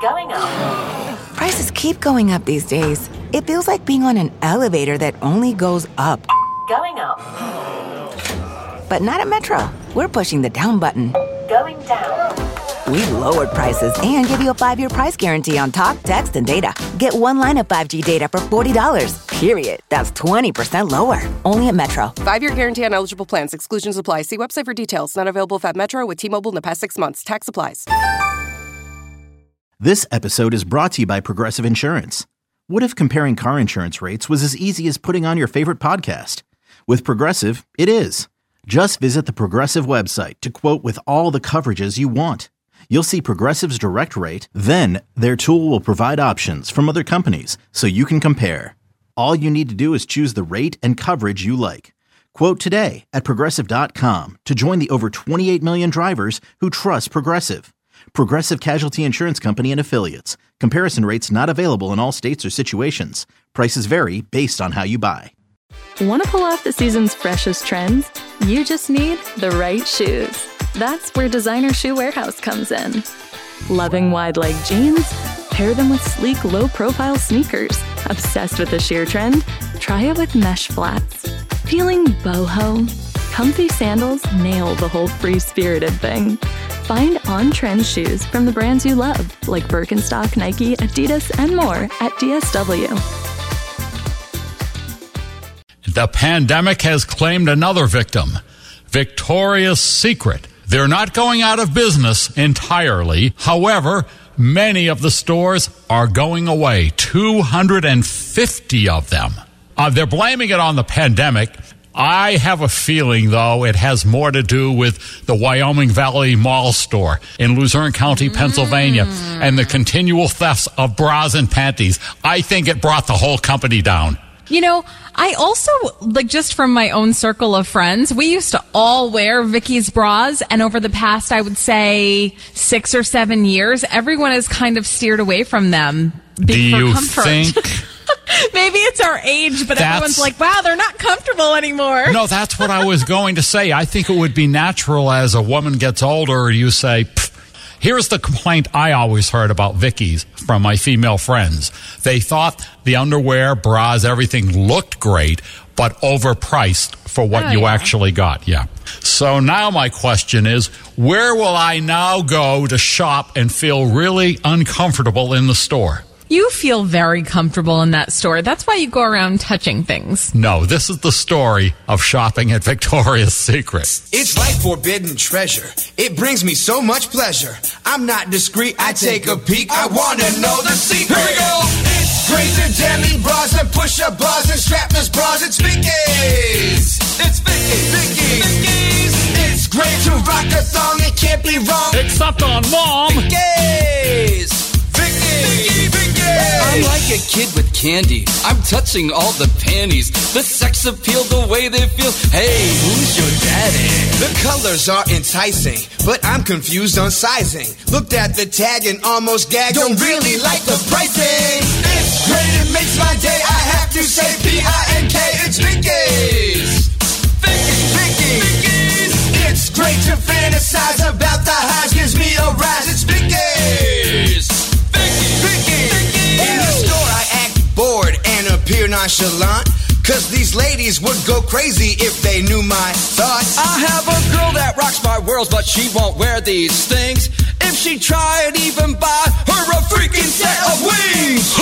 Going up. Prices keep going up these days. It feels like being on an elevator that only goes up. Going up. But not at Metro. We're pushing the down button. Going down. We've lowered prices and give you a 5-year price guarantee on talk, text, and data. Get one line of 5G data for $40. Period. That's 20% lower. Only at Metro. 5-year guarantee on eligible plans. Exclusions apply. See website for details. Not available at Metro with T-Mobile in the past 6 months. Tax applies. This episode is brought to you by Progressive Insurance. What if comparing car insurance rates was as easy as putting on your favorite podcast? With Progressive, it is. Just visit the Progressive website to quote with all the coverages you want. You'll see Progressive's direct rate, then their tool will provide options from other companies so you can compare. All you need to do is choose the rate and coverage you like. Quote today at Progressive.com to join the over 28 million drivers who trust Progressive. Progressive Casualty Insurance Company and Affiliates. Comparison rates not available in all states or situations. Prices vary based on how you buy. Want to pull off the season's freshest trends? You just need the right shoes. That's where Designer Shoe Warehouse comes in. Loving wide leg jeans? Pair them with sleek, low-profile sneakers. Obsessed with the sheer trend? Try it with mesh flats. Feeling boho? Comfy sandals nail the whole free-spirited thing. Find on-trend shoes from the brands you love, like Birkenstock, Nike, Adidas, and more at DSW. The pandemic has claimed another victim, Victoria's Secret. They're not going out of business entirely. However, many of the stores are going away, 250 of them. They're blaming it on the pandemic. I have a feeling, though, it has more to do with the Wyoming Valley Mall store in Luzerne County, Pennsylvania, and the continual thefts of bras and panties. I think it brought the whole company down. You know, I also, like, just from my own circle of friends, we used to all wear Vicky's bras, and over the past, I would say, 6 or 7 years, everyone has kind of steered away from them. Do you think? Maybe it's our age, but everyone's like, wow, they're not comfortable anymore. No, that's what I was going to say. I think it would be natural as a woman gets older, you say, here's the complaint I always heard about Vicky's from my female friends. They thought the underwear, bras, everything looked great, but overpriced for what you actually got. Yeah. So now my question is, where will I now go to shop and feel really uncomfortable in the store? You feel very comfortable in that store. That's why you go around touching things. No, this is the story of shopping at Victoria's Secret. It's like forbidden treasure. It brings me so much pleasure. I'm not discreet. I take a peek. I want to know the secret. Here we go. It's great to demi bras and push-up bras and strapless bras. It's Vicky's. It's Vicky's. It's great to rock a thong. It can't be wrong. Except on Mom. Vicky's. I'm like a kid with candy. I'm touching all the panties. The sex appeal, the way they feel. Hey, who's your daddy? The colors are enticing, but I'm confused on sizing. Looked at the tag and almost gagged. Don't really like the pricing. It's great, it makes my day. I have to say P-I-N-K. It's Vicky's. Vicky's. It's great to fantasize about the highs. Gives me a rise. It's Vicky's. In the store I act bored and appear nonchalant, cause these ladies would go crazy if they knew my thoughts. I have a girl that rocks my world, but she won't wear these things. If she tried, even buy her a freaking set of wings.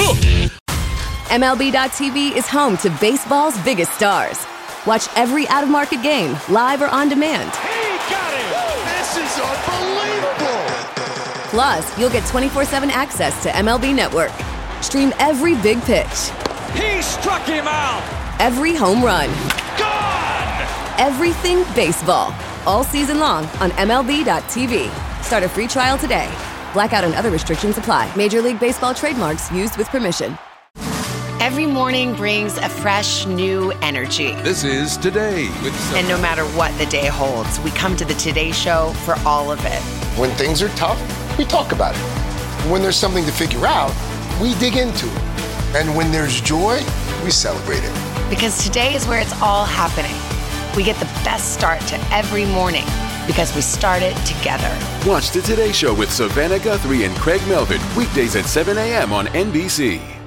MLB.tv is home to baseball's biggest stars. Watch every out-of-market game, live or on demand. He got it! This is unbelievable! Plus, you'll get 24/7 access to MLB Network. Stream every big pitch. He struck him out! Every home run. Gone! Everything baseball. All season long on MLB.tv. Start a free trial today. Blackout and other restrictions apply. Major League Baseball trademarks used with permission. Every morning brings a fresh, new energy. This is Today with Sophie. And no matter what the day holds, we come to the Today Show for all of it. When things are tough, we talk about it. When there's something to figure out, we dig into it. And when there's joy, we celebrate it. Because today is where it's all happening. We get the best start to every morning. because we started together. Watch The Today Show with Savannah Guthrie and Craig Melvin weekdays at 7 a.m. on NBC.